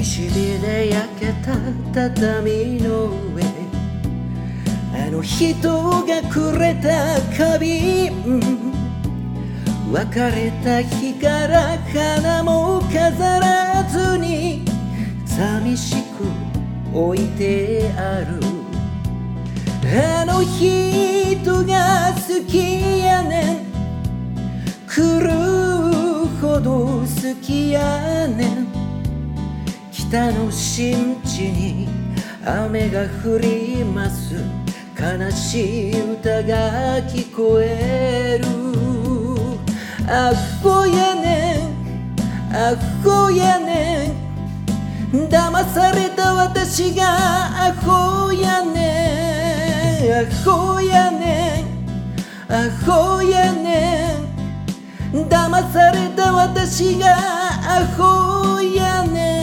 西日で焼けた畳の上、あの人がくれた花瓶、別れた日から花も飾らずに寂しく置いてある。あの人が好きやねん、来るほど好きやねん。北の新地に雨が降ります。悲しい歌が聞こえる。アホやねん、アホやねん、騙された私がアホやねん、アホやねん、アホやねん、騙された私がアホやねん。